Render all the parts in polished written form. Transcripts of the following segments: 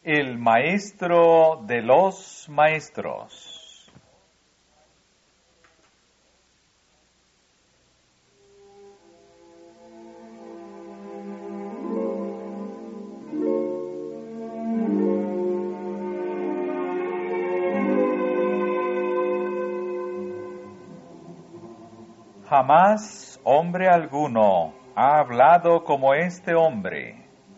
El maestro de los maestros. Jamás hombre alguno ha hablado como este hombre.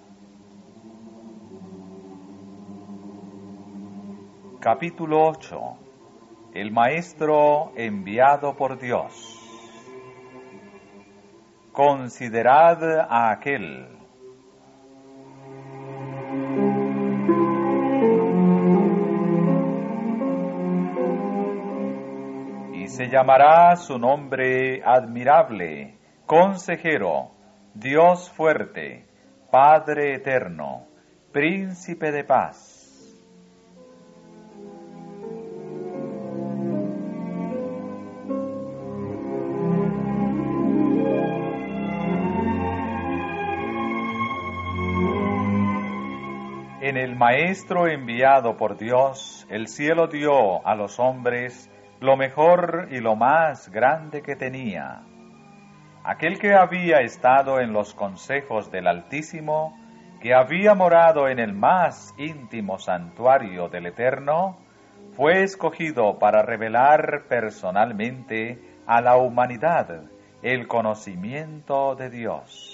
Capítulo 8. El maestro enviado por Dios. Considerad a aquel. Y se llamará su nombre admirable, consejero, Dios fuerte, Padre eterno, príncipe de paz. En el Maestro enviado por Dios, el cielo dio a los hombres lo mejor y lo más grande que tenía. Aquel que había estado en los consejos del Altísimo, que había morado en el más íntimo santuario del Eterno, fue escogido para revelar personalmente a la humanidad el conocimiento de Dios.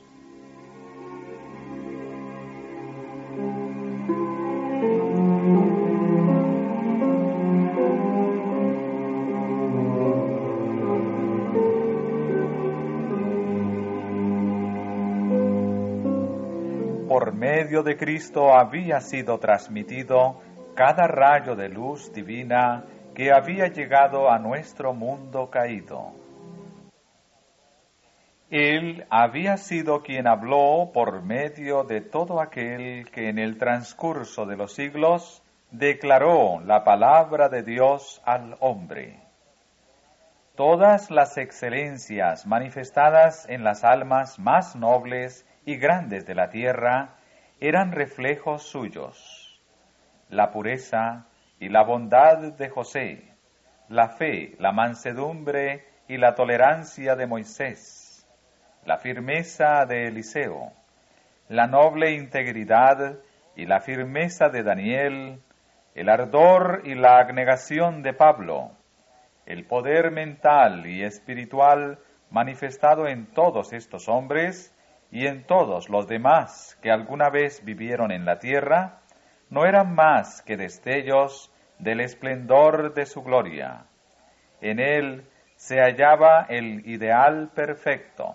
Por medio de Cristo había sido transmitido cada rayo de luz divina que había llegado a nuestro mundo caído. Él había sido quien habló por medio de todo aquel que en el transcurso de los siglos declaró la palabra de Dios al hombre. Todas las excelencias manifestadas en las almas más nobles y grandes de la tierra eran reflejos suyos. La pureza y la bondad de José, la fe, la mansedumbre y la tolerancia de Moisés, la firmeza de Eliseo, la noble integridad y la firmeza de Daniel, el ardor y la abnegación de Pablo, el poder mental y espiritual manifestado en todos estos hombres y en todos los demás que alguna vez vivieron en la tierra, no eran más que destellos del esplendor de su gloria. En él se hallaba el ideal perfecto.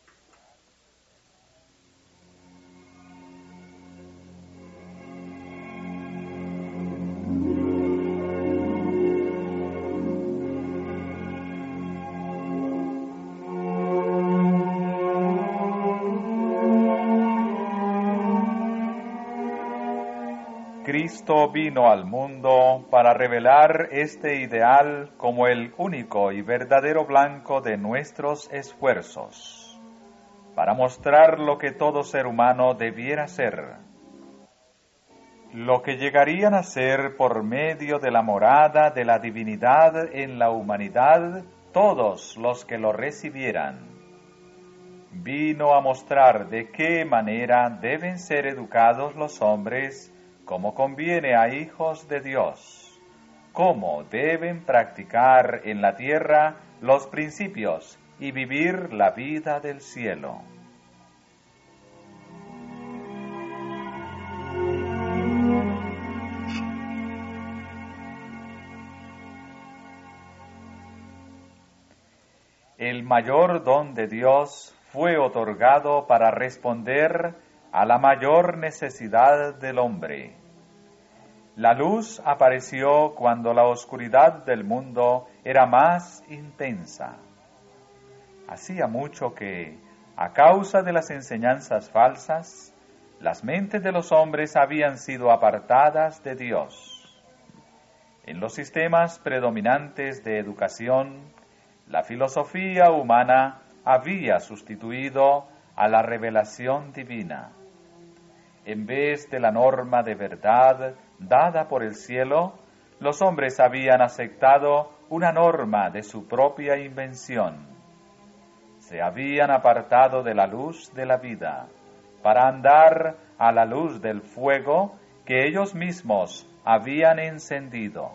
Cristo vino al mundo para revelar este ideal como el único y verdadero blanco de nuestros esfuerzos, para mostrar lo que todo ser humano debiera ser, lo que llegarían a ser por medio de la morada de la divinidad en la humanidad todos los que lo recibieran. Vino a mostrar de qué manera deben ser educados los hombres como conviene a hijos de Dios, cómo deben practicar en la tierra los principios y vivir la vida del cielo. El mayor don de Dios fue otorgado para responder a la mayor necesidad del hombre. La luz apareció cuando la oscuridad del mundo era más intensa. Hacía mucho que, a causa de las enseñanzas falsas, las mentes de los hombres habían sido apartadas de Dios. En los sistemas predominantes de educación, la filosofía humana había sustituido a la revelación divina. En vez de la norma de verdad dada por el cielo, los hombres habían aceptado una norma de su propia invención. Se habían apartado de la luz de la vida para andar a la luz del fuego que ellos mismos habían encendido.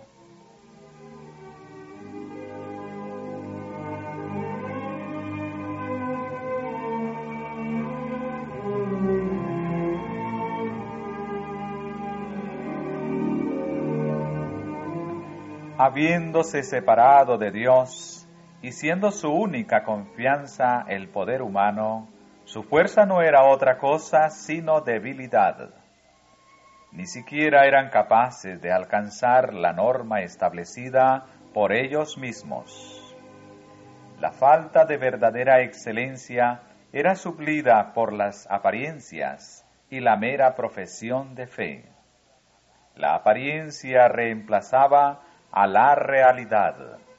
Habiéndose separado de Dios y siendo su única confianza el poder humano, su fuerza no era otra cosa sino debilidad. Ni siquiera eran capaces de alcanzar la norma establecida por ellos mismos. La falta de verdadera excelencia era suplida por las apariencias y la mera profesión de fe. La apariencia reemplazaba a la realidad.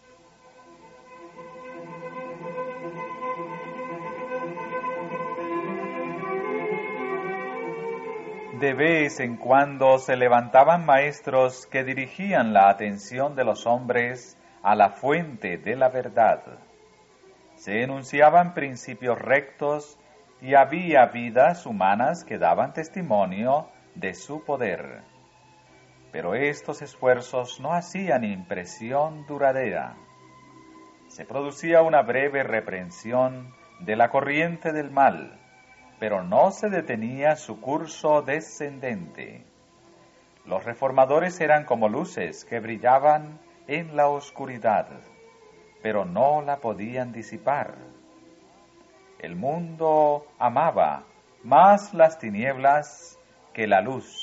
De vez en cuando se levantaban maestros que dirigían la atención de los hombres a la fuente de la verdad. Se enunciaban principios rectos y había vidas humanas que daban testimonio de su poder. Pero estos esfuerzos no hacían impresión duradera. Se producía una breve reprensión de la corriente del mal, pero no se detenía su curso descendente. Los reformadores eran como luces que brillaban en la oscuridad, pero no la podían disipar. El mundo amaba más las tinieblas que la luz.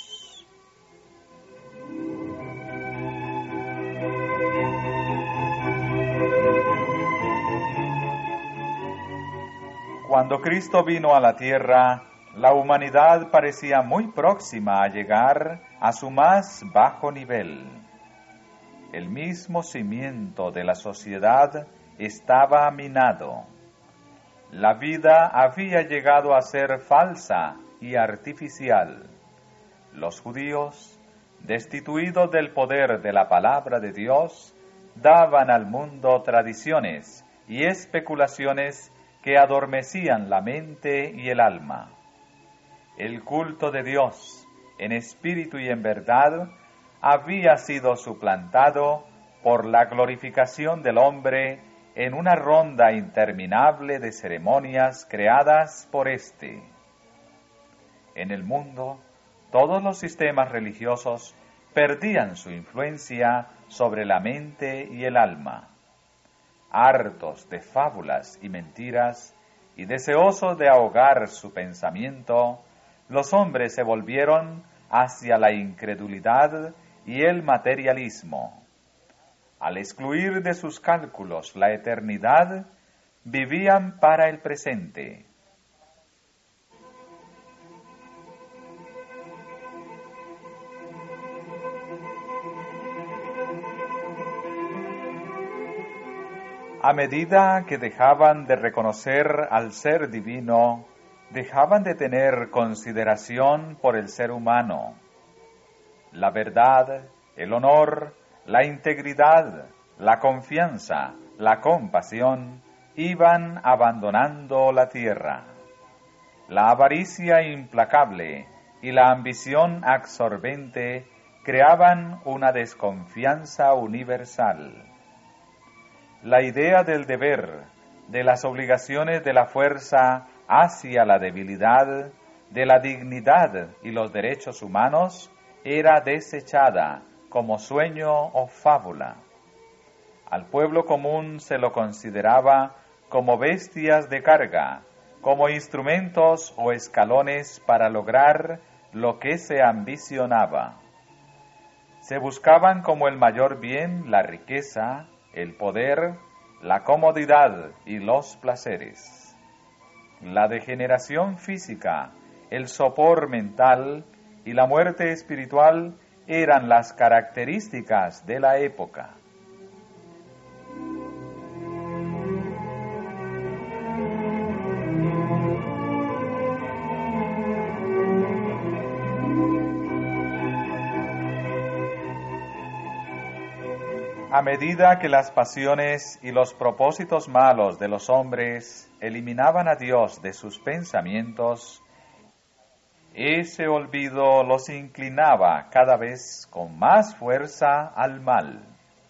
Cuando Cristo vino a la tierra, la humanidad parecía muy próxima a llegar a su más bajo nivel. El mismo cimiento de la sociedad estaba minado. La vida había llegado a ser falsa y artificial. Los judíos, destituidos del poder de la palabra de Dios, daban al mundo tradiciones y especulaciones que adormecían la mente y el alma. El culto de Dios, en espíritu y en verdad, había sido suplantado por la glorificación del hombre en una ronda interminable de ceremonias creadas por éste. En el mundo, todos los sistemas religiosos perdían su influencia sobre la mente y el alma. Hartos de fábulas y mentiras, y deseosos de ahogar su pensamiento, los hombres se volvieron hacia la incredulidad y el materialismo. Al excluir de sus cálculos la eternidad, vivían para el presente. A medida que dejaban de reconocer al ser divino, dejaban de tener consideración por el ser humano. La verdad, el honor, la integridad, la confianza, la compasión, iban abandonando la tierra. La avaricia implacable y la ambición absorbente creaban una desconfianza universal. La idea del deber, de las obligaciones de la fuerza hacia la debilidad, de la dignidad y los derechos humanos, era desechada como sueño o fábula. Al pueblo común se lo consideraba como bestias de carga, como instrumentos o escalones para lograr lo que se ambicionaba. Se buscaban como el mayor bien la riqueza, el poder, la comodidad y los placeres. La degeneración física, el sopor mental y la muerte espiritual eran las características de la época. A medida que las pasiones y los propósitos malos de los hombres eliminaban a Dios de sus pensamientos, ese olvido los inclinaba cada vez con más fuerza al mal.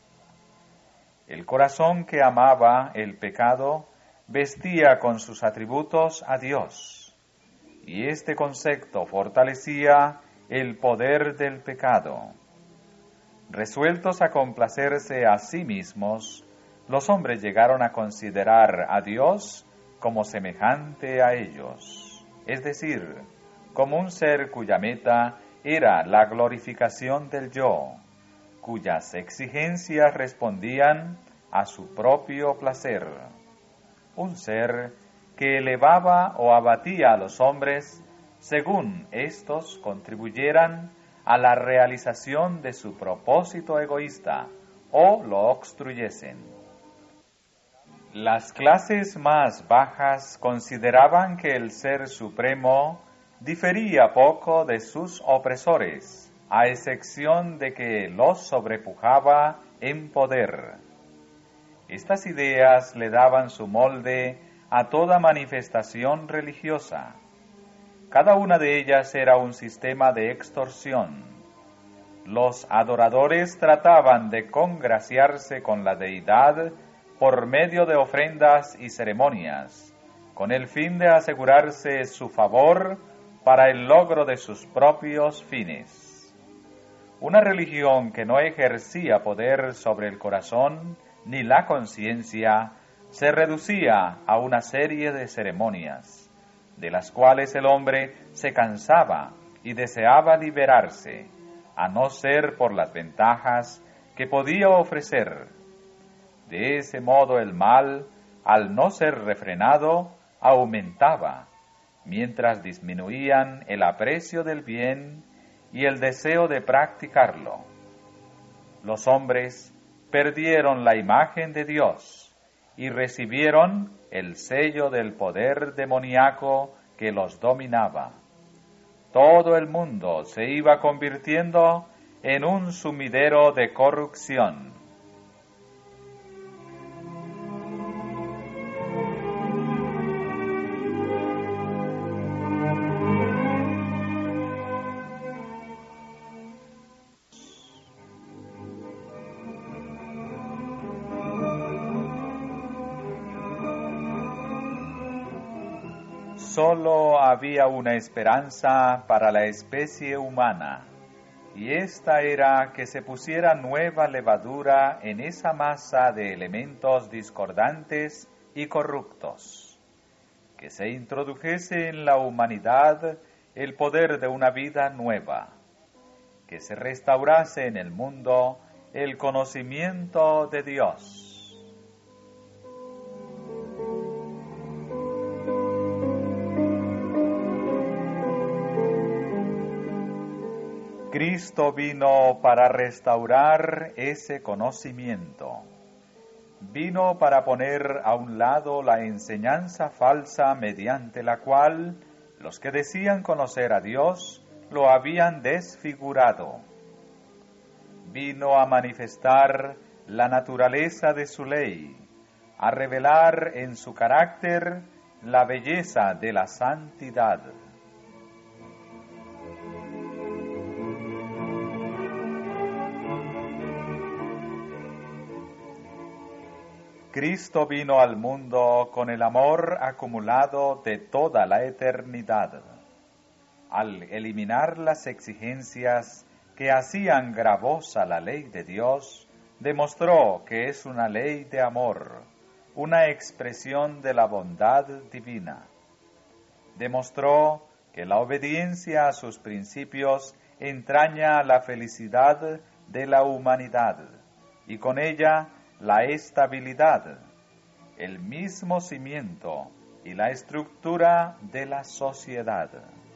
El corazón que amaba el pecado vestía con sus atributos a Dios, y este concepto fortalecía el poder del pecado. Resueltos a complacerse a sí mismos, los hombres llegaron a considerar a Dios como semejante a ellos, es decir, como un ser cuya meta era la glorificación del yo, cuyas exigencias respondían a su propio placer. Un ser que elevaba o abatía a los hombres según éstos contribuyeran a la realización de su propósito egoísta o lo obstruyesen. Las clases más bajas consideraban que el Ser Supremo difería poco de sus opresores, a excepción de que los sobrepujaba en poder. Estas ideas le daban su molde a toda manifestación religiosa. Cada una de ellas era un sistema de extorsión. Los adoradores trataban de congraciarse con la deidad por medio de ofrendas y ceremonias, con el fin de asegurarse su favor para el logro de sus propios fines. Una religión que no ejercía poder sobre el corazón ni la conciencia se reducía a una serie de ceremonias, de las cuales el hombre se cansaba y deseaba liberarse, a no ser por las ventajas que podía ofrecer. De ese modo el mal, al no ser refrenado, aumentaba, mientras disminuían el aprecio del bien y el deseo de practicarlo. Los hombres perdieron la imagen de Dios y recibieron el sello del poder demoníaco que los dominaba. Todo el mundo se iba convirtiendo en un sumidero de corrupción. Solo había una esperanza para la especie humana, y esta era que se pusiera nueva levadura en esa masa de elementos discordantes y corruptos, que se introdujese en la humanidad el poder de una vida nueva, que se restaurase en el mundo el conocimiento de Dios. Cristo vino para restaurar ese conocimiento. Vino para poner a un lado la enseñanza falsa mediante la cual los que decían conocer a Dios lo habían desfigurado. Vino a manifestar la naturaleza de su ley, a revelar en su carácter la belleza de la santidad. Cristo vino al mundo con el amor acumulado de toda la eternidad. Al eliminar las exigencias que hacían gravosa la ley de Dios, demostró que es una ley de amor, una expresión de la bondad divina. Demostró que la obediencia a sus principios entraña la felicidad de la humanidad y con ella la estabilidad, el mismo cimiento y la estructura de la sociedad.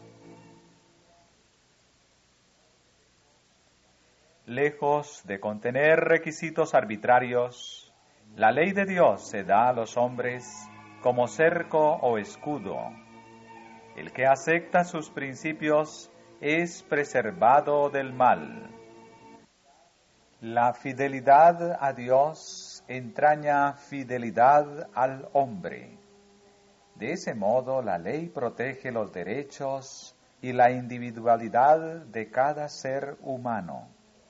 Lejos de contener requisitos arbitrarios, la ley de Dios se da a los hombres como cerco o escudo. El que acepta sus principios es preservado del mal. La fidelidad a Dios entraña fidelidad al hombre. De ese modo, la ley protege los derechos y la individualidad de cada ser humano.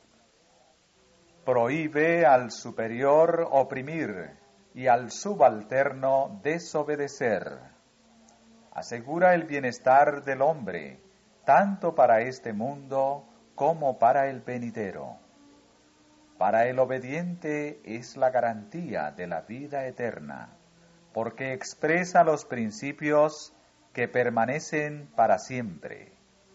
Prohíbe al superior oprimir y al subalterno desobedecer. Asegura el bienestar del hombre, tanto para este mundo como para el venidero. Para el obediente es la garantía de la vida eterna, porque expresa los principios que permanecen para siempre.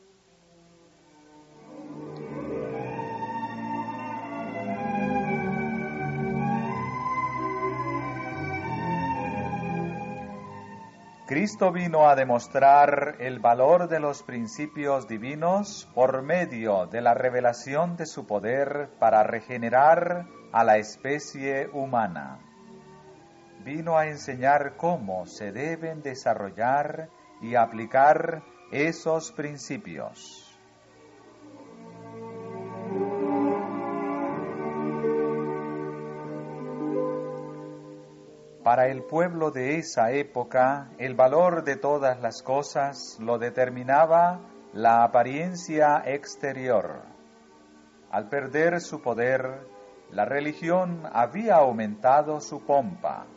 Cristo vino a demostrar el valor de los principios divinos por medio de la revelación de su poder para regenerar a la especie humana. Vino a enseñar cómo se deben desarrollar y aplicar esos principios. Para el pueblo de esa época, el valor de todas las cosas lo determinaba la apariencia exterior. Al perder su poder, la religión había aumentado su pompa.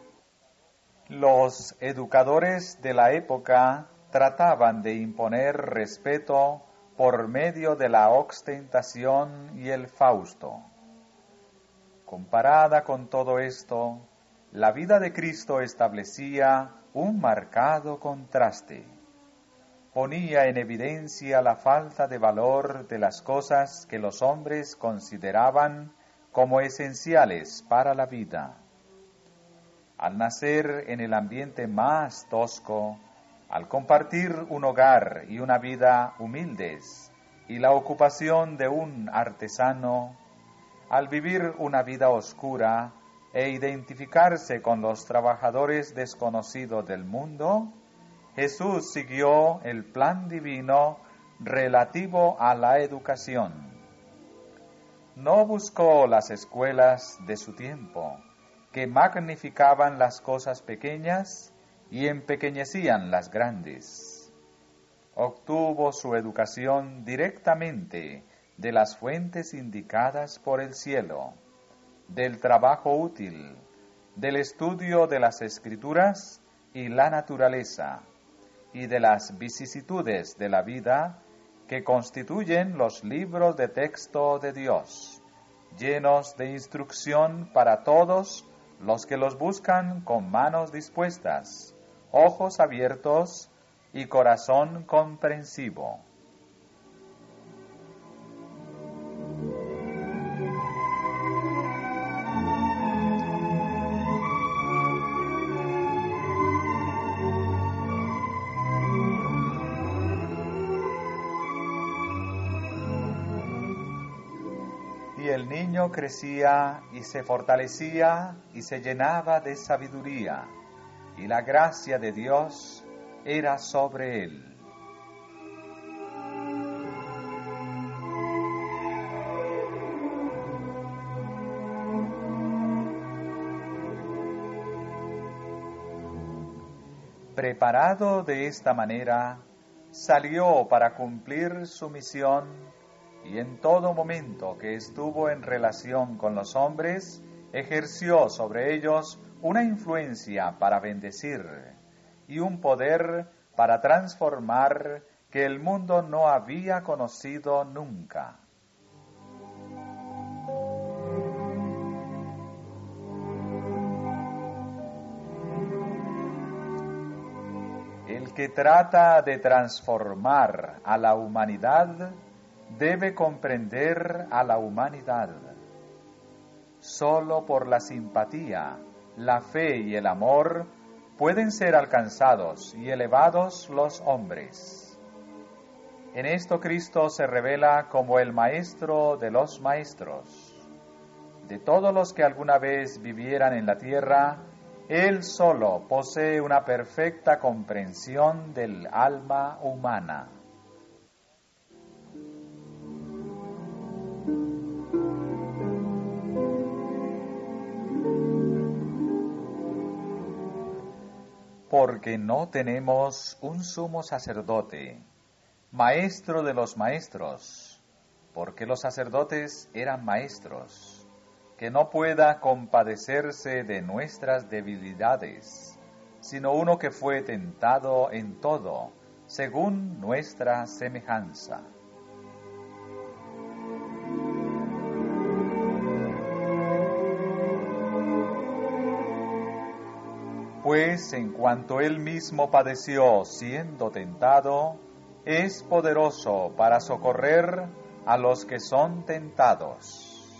Los educadores de la época trataban de imponer respeto por medio de la ostentación y el fausto. Comparada con todo esto, la vida de Cristo establecía un marcado contraste. Ponía en evidencia la falta de valor de las cosas que los hombres consideraban como esenciales para la vida. Al nacer en el ambiente más tosco, al compartir un hogar y una vida humildes y la ocupación de un artesano, al vivir una vida oscura e identificarse con los trabajadores desconocidos del mundo, Jesús siguió el plan divino relativo a la educación. No buscó las escuelas de su tiempo, que magnificaban las cosas pequeñas y empequeñecían las grandes. Obtuvo su educación directamente de las fuentes indicadas por el cielo, del trabajo útil, del estudio de las Escrituras y la naturaleza, y de las vicisitudes de la vida que constituyen los libros de texto de Dios, llenos de instrucción para todos los que los buscan con manos dispuestas, ojos abiertos y corazón comprensivo. Y el niño crecía y se fortalecía y se llenaba de sabiduría, y la gracia de Dios era sobre él. Preparado de esta manera, salió para cumplir su misión y en todo momento que estuvo en relación con los hombres, ejerció sobre ellos una influencia para bendecir y un poder para transformar que el mundo no había conocido nunca. El que trata de transformar a la humanidad debe comprender a la humanidad. Solo por la simpatía, la fe y el amor pueden ser alcanzados y elevados los hombres. En esto Cristo se revela como el Maestro de los maestros. De todos los que alguna vez vivieran en la tierra, Él solo posee una perfecta comprensión del alma humana. porque no tenemos un sumo sacerdote, maestro de los maestros, porque los sacerdotes eran maestros, que no pueda compadecerse de nuestras debilidades, sino uno que fue tentado en todo, según nuestra semejanza. Pues en cuanto él mismo padeció siendo tentado, es poderoso para socorrer a los que son tentados.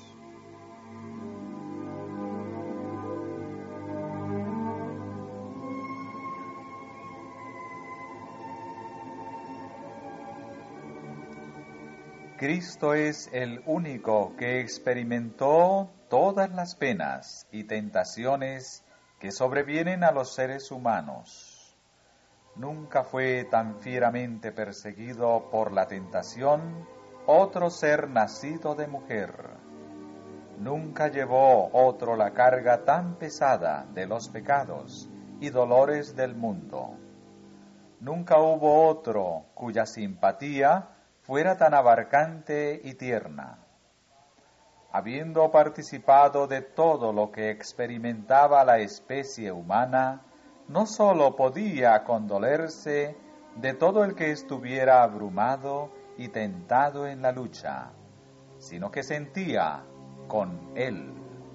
Cristo es el único que experimentó todas las penas y tentaciones que sobrevienen a los seres humanos. Nunca fue tan fieramente perseguido por la tentación otro ser nacido de mujer. Nunca llevó otro la carga tan pesada de los pecados y dolores del mundo. Nunca hubo otro cuya simpatía fuera tan abarcante y tierna. Habiendo participado de todo lo que experimentaba la especie humana, no sólo podía condolerse de todo el que estuviera abrumado y tentado en la lucha, sino que sentía con él.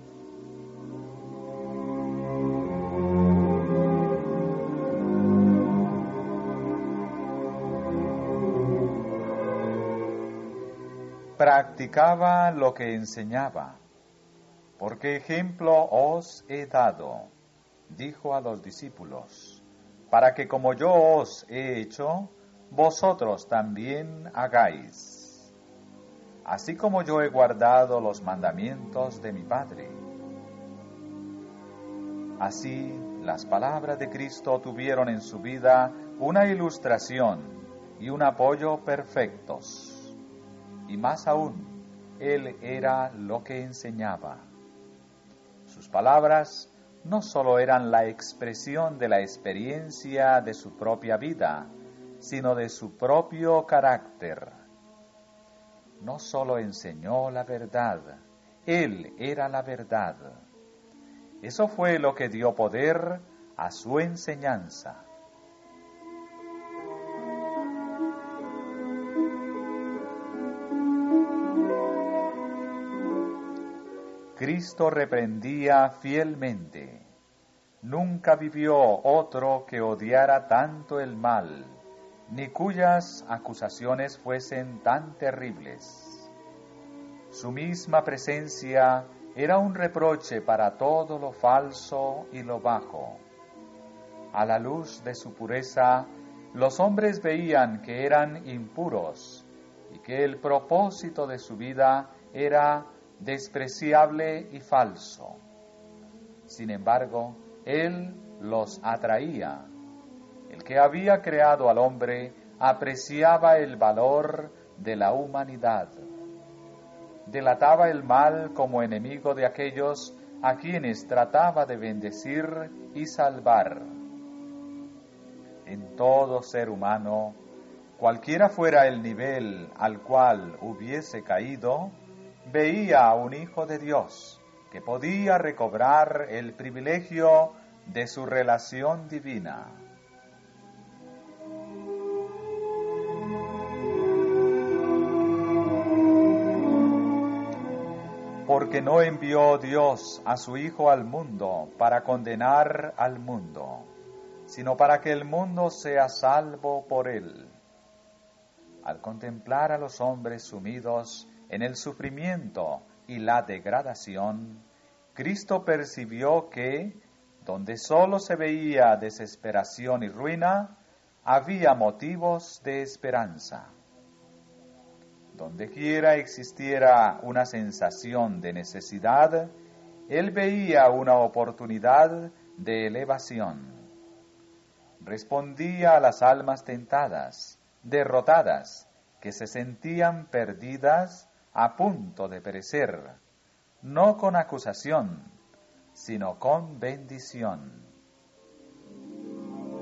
Practicaba lo que enseñaba, porque ejemplo os he dado, dijo a los discípulos, para que como yo os he hecho, vosotros también hagáis. Así como yo he guardado los mandamientos de mi Padre. Así, las palabras de Cristo tuvieron en su vida una ilustración y un apoyo perfectos. Y más aún, Él era lo que enseñaba. Sus palabras no sólo eran la expresión de la experiencia de su propia vida, sino de su propio carácter. No sólo enseñó la verdad, Él era la verdad. Eso fue lo que dio poder a su enseñanza. Cristo reprendía fielmente. Nunca vivió otro que odiara tanto el mal, ni cuyas acusaciones fuesen tan terribles. Su misma presencia era un reproche para todo lo falso y lo bajo. A la luz de su pureza, los hombres veían que eran impuros y que el propósito de su vida era despreciable y falso. Sin embargo, Él los atraía. El que había creado al hombre apreciaba el valor de la humanidad. Delataba el mal como enemigo de aquellos a quienes trataba de bendecir y salvar. En todo ser humano, cualquiera fuera el nivel al cual hubiese caído, veía a un Hijo de Dios que podía recobrar el privilegio de su relación divina. Porque no envió Dios a su Hijo al mundo para condenar al mundo, sino para que el mundo sea salvo por él. Al contemplar a los hombres sumidos en el sufrimiento y la degradación, Cristo percibió que, donde solo se veía desesperación y ruina, había motivos de esperanza. Donde quiera existiera una sensación de necesidad, Él veía una oportunidad de elevación. Respondía a las almas tentadas, derrotadas, que se sentían perdidas a punto de perecer, no con acusación, sino con bendición.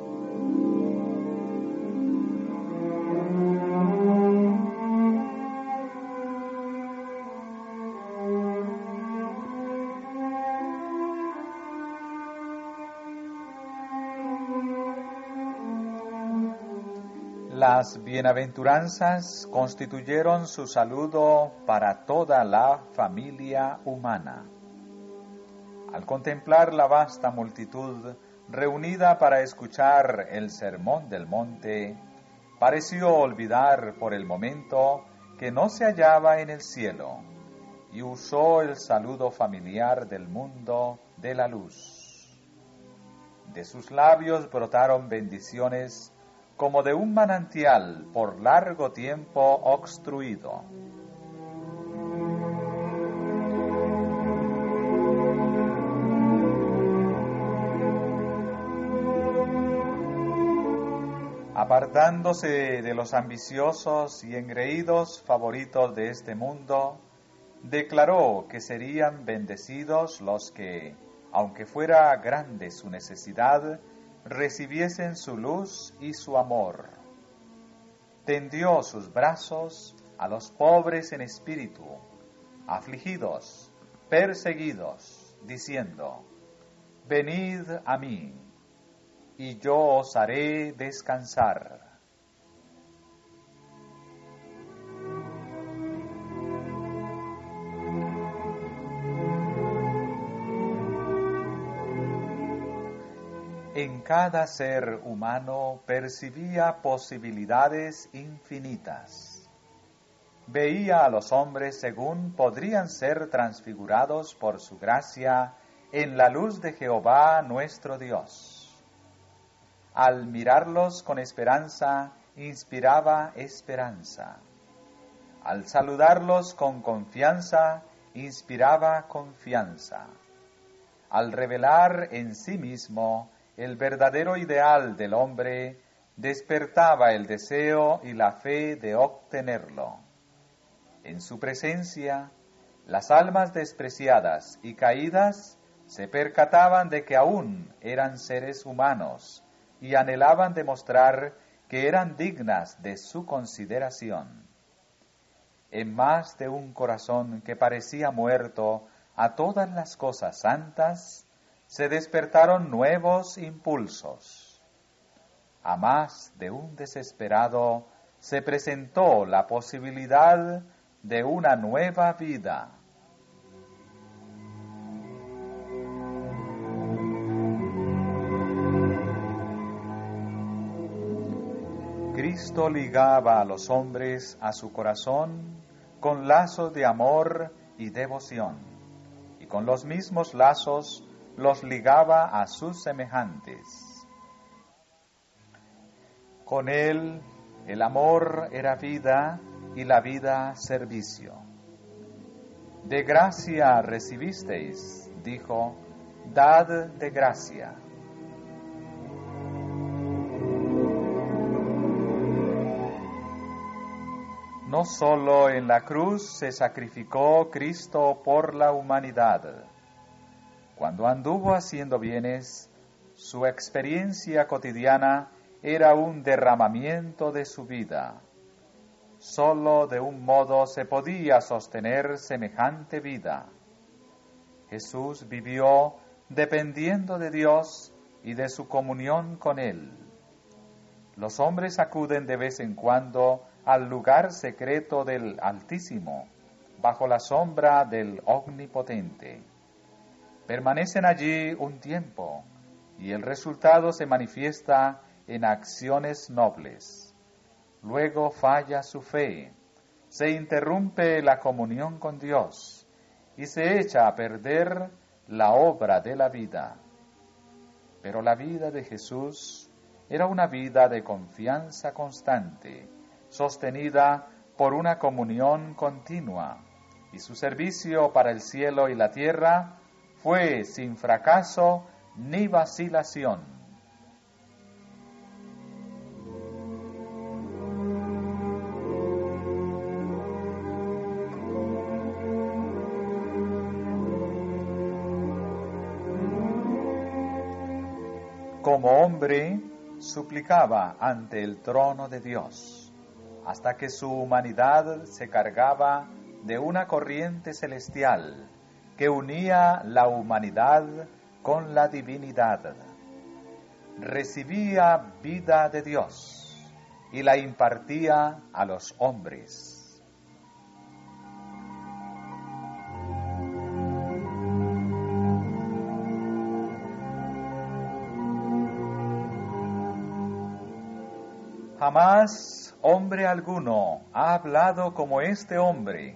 Las bienaventuranzas constituyeron su saludo para toda la familia humana. Al contemplar la vasta multitud reunida para escuchar el sermón del monte, pareció olvidar por el momento que no se hallaba en el cielo, y usó el saludo familiar del mundo de la luz. De sus labios brotaron bendiciones como de un manantial por largo tiempo obstruido. Apartándose de los ambiciosos y engreídos favoritos de este mundo, declaró que serían bendecidos los que, aunque fuera grande su necesidad, recibiesen su luz y su amor. Tendió sus brazos a los pobres en espíritu, afligidos, perseguidos, diciendo: Venid a mí, y yo os haré descansar. En cada ser humano percibía posibilidades infinitas. Veía a los hombres según podrían ser transfigurados por su gracia en la luz de Jehová nuestro Dios. Al mirarlos con esperanza, inspiraba esperanza. Al saludarlos con confianza, inspiraba confianza. Al revelar en sí mismo el verdadero ideal del hombre, despertaba el deseo y la fe de obtenerlo. En su presencia, las almas despreciadas y caídas se percataban de que aún eran seres humanos y anhelaban demostrar que eran dignas de su consideración. En más de un corazón que parecía muerto a todas las cosas santas, se despertaron nuevos impulsos. A más de un desesperado se presentó la posibilidad de una nueva vida. Cristo ligaba a los hombres a su corazón con lazos de amor y devoción, y con los mismos lazos los ligaba a sus semejantes. Con él el amor era vida y la vida servicio. De gracia recibisteis, dijo, dad de gracia. No solo en la cruz se sacrificó Cristo por la humanidad. Cuando anduvo haciendo bienes, su experiencia cotidiana era un derramamiento de su vida. Solo de un modo se podía sostener semejante vida. Jesús vivió dependiendo de Dios y de su comunión con Él. Los hombres acuden de vez en cuando al lugar secreto del Altísimo, bajo la sombra del Omnipotente. Permanecen allí un tiempo, y el resultado se manifiesta en acciones nobles. Luego falla su fe, se interrumpe la comunión con Dios, y se echa a perder la obra de la vida. Pero la vida de Jesús era una vida de confianza constante, sostenida por una comunión continua, y su servicio para el cielo y la tierra fue sin fracaso ni vacilación. Como hombre, suplicaba ante el trono de Dios, hasta que su humanidad se cargaba de una corriente celestial que unía la humanidad con la divinidad. Recibía vida de Dios, y la impartía a los hombres. Jamás hombre alguno ha hablado como este hombre.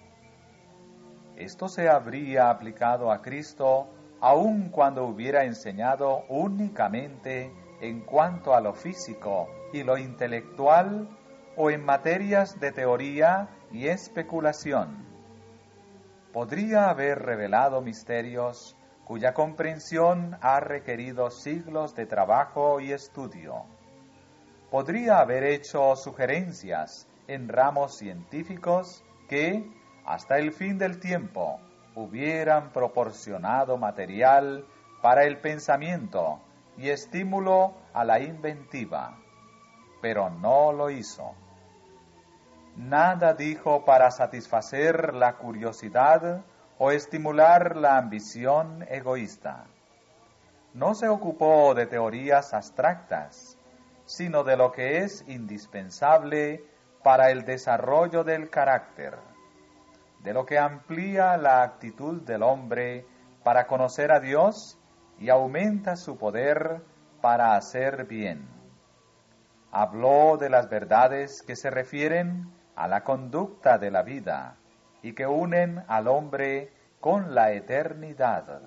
Esto se habría aplicado a Cristo aun cuando hubiera enseñado únicamente en cuanto a lo físico y lo intelectual o en materias de teoría y especulación. Podría haber revelado misterios cuya comprensión ha requerido siglos de trabajo y estudio. Podría haber hecho sugerencias en ramos científicos que, hasta el fin del tiempo, hubieran proporcionado material para el pensamiento y estímulo a la inventiva, pero no lo hizo. Nada dijo para satisfacer la curiosidad o estimular la ambición egoísta. No se ocupó de teorías abstractas, sino de lo que es indispensable para el desarrollo del carácter, de lo que amplía la actitud del hombre para conocer a Dios y aumenta su poder para hacer bien. Habló de las verdades que se refieren a la conducta de la vida y que unen al hombre con la eternidad.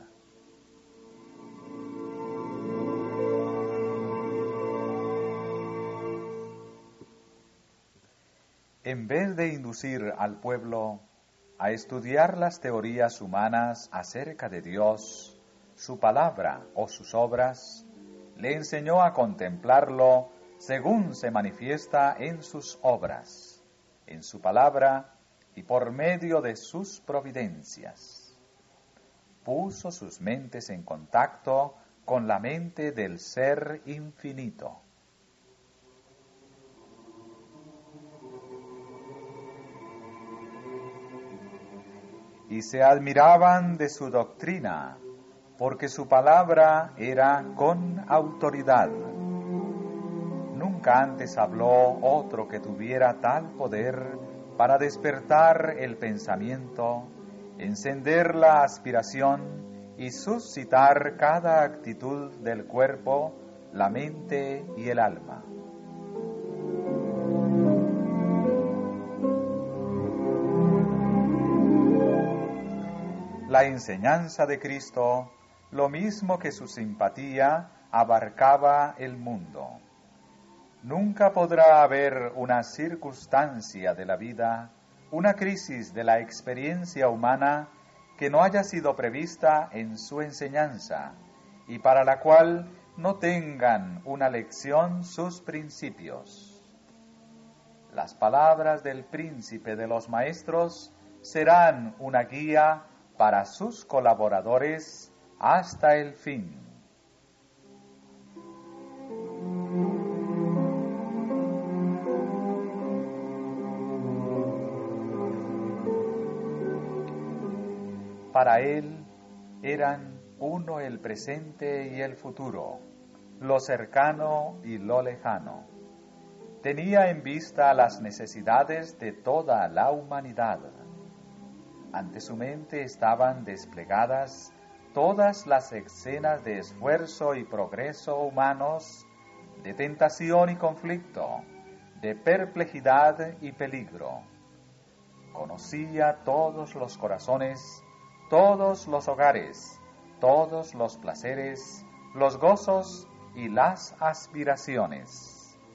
En vez de inducir al pueblo a estudiar las teorías humanas acerca de Dios, su palabra o sus obras, le enseñó a contemplarlo según se manifiesta en sus obras, en su palabra y por medio de sus providencias. Puso sus mentes en contacto con la mente del Ser infinito. Y se admiraban de su doctrina, porque su palabra era con autoridad. Nunca antes habló otro que tuviera tal poder para despertar el pensamiento, encender la aspiración y suscitar cada actitud del cuerpo, la mente y el alma. La enseñanza de Cristo, lo mismo que su simpatía, abarcaba el mundo. Nunca podrá haber una circunstancia de la vida, una crisis de la experiencia humana que no haya sido prevista en su enseñanza y para la cual no tengan una lección sus principios. Las palabras del príncipe de los maestros serán una guía para sus colaboradores hasta el fin. Para él eran uno el presente y el futuro, lo cercano y lo lejano. Tenía en vista las necesidades de toda la humanidad. Ante su mente estaban desplegadas todas las escenas de esfuerzo y progreso humanos, de tentación y conflicto, de perplejidad y peligro. Conocía todos los corazones, todos los hogares, todos los placeres, los gozos y las aspiraciones.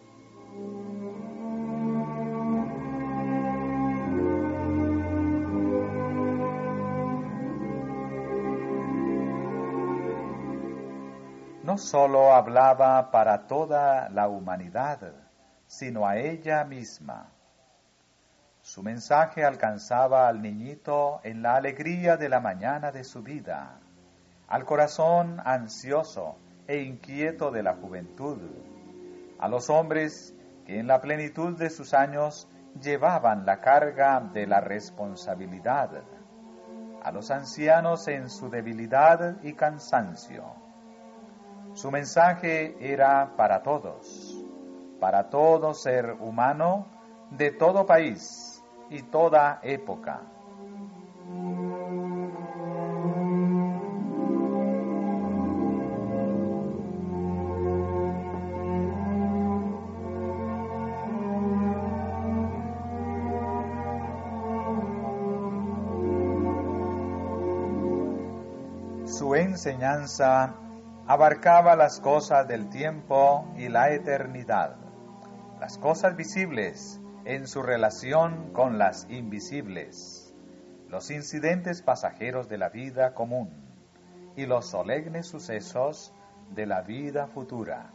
No sólo hablaba para toda la humanidad, sino a ella misma. Su mensaje alcanzaba al niñito en la alegría de la mañana de su vida, al corazón ansioso e inquieto de la juventud, a los hombres que en la plenitud de sus años llevaban la carga de la responsabilidad, a los ancianos en su debilidad y cansancio. Su mensaje era para todos, para todo ser humano de todo país y toda época. Su enseñanza abarcaba las cosas del tiempo y la eternidad, las cosas visibles en su relación con las invisibles, los incidentes pasajeros de la vida común y los solemnes sucesos de la vida futura.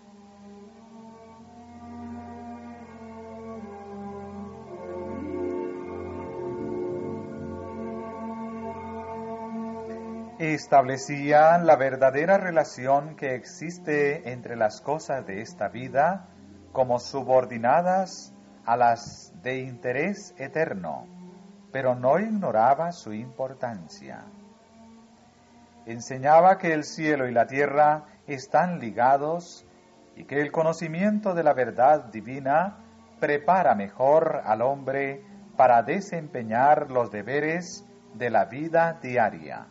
Establecía la verdadera relación que existe entre las cosas de esta vida como subordinadas a las de interés eterno, pero no ignoraba su importancia. Enseñaba que el cielo y la tierra están ligados y que el conocimiento de la verdad divina prepara mejor al hombre para desempeñar los deberes de la vida diaria.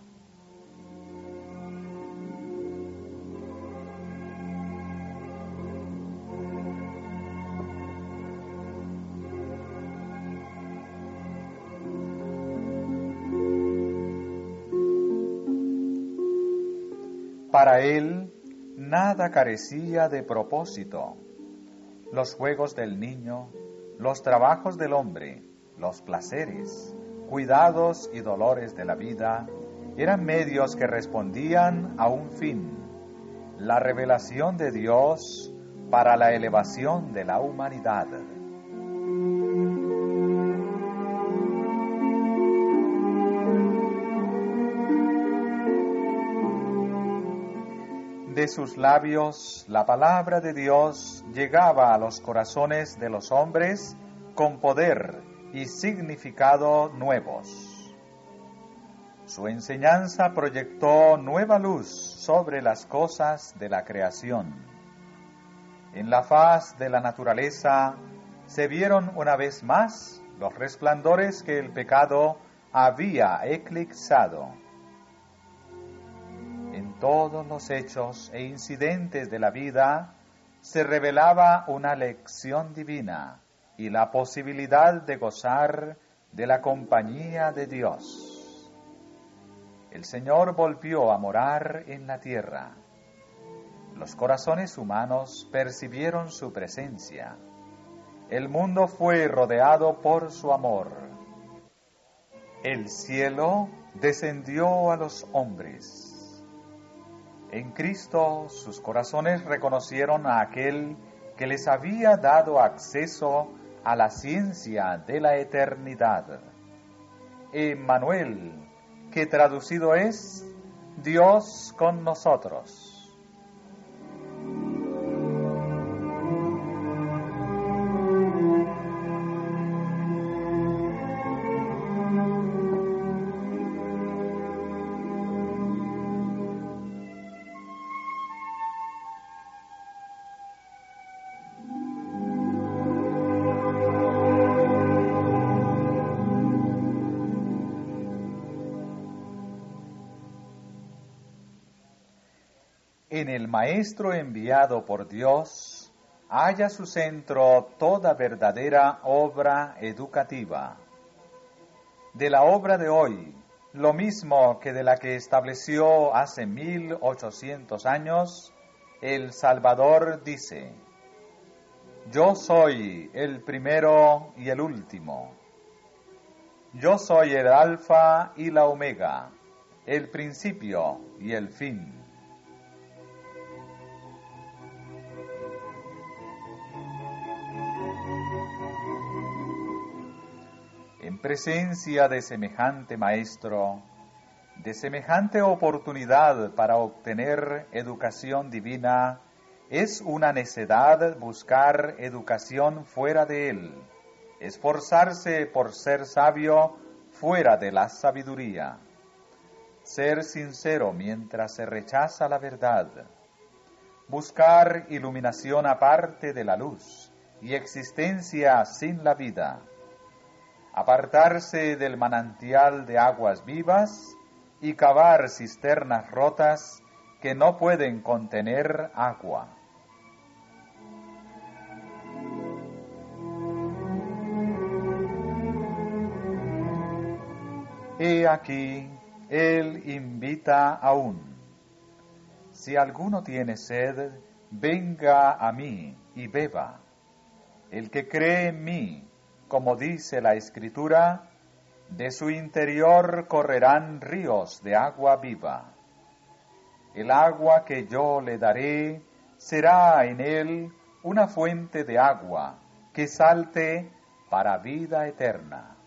Para él, nada carecía de propósito. Los juegos del niño, los trabajos del hombre, los placeres, cuidados y dolores de la vida eran medios que respondían a un fin, la revelación de Dios para la elevación de la humanidad. De sus labios la palabra de Dios llegaba a los corazones de los hombres con poder y significado nuevos. Su enseñanza proyectó nueva luz sobre las cosas de la creación. En la faz de la naturaleza se vieron una vez más los resplandores que el pecado había eclipsado. En todos los hechos e incidentes de la vida se revelaba una lección divina y la posibilidad de gozar de la compañía de Dios. El Señor volvió a morar en la tierra. Los corazones humanos percibieron su presencia. El mundo fue rodeado por su amor. El cielo descendió a los hombres. En Cristo sus corazones reconocieron a aquel que les había dado acceso a la ciencia de la eternidad. Emmanuel, que traducido es Dios con nosotros. En el Maestro enviado por Dios halla su centro toda verdadera obra educativa. De la obra de hoy, lo mismo que de la que estableció hace 1800 años, el Salvador dice: Yo soy el primero y el último. Yo soy el Alfa y la Omega, el principio y el fin. En presencia de semejante maestro, de semejante oportunidad para obtener educación divina, es una necedad buscar educación fuera de él, esforzarse por ser sabio fuera de la sabiduría, ser sincero mientras se rechaza la verdad, buscar iluminación aparte de la luz y existencia sin la vida, apartarse del manantial de aguas vivas y cavar cisternas rotas que no pueden contener agua. He aquí, Él invita aún. Si alguno tiene sed, venga a mí y beba. El que cree en mí, como dice la Escritura, de su interior correrán ríos de agua viva. El agua que yo le daré será en él una fuente de agua que salte para vida eterna.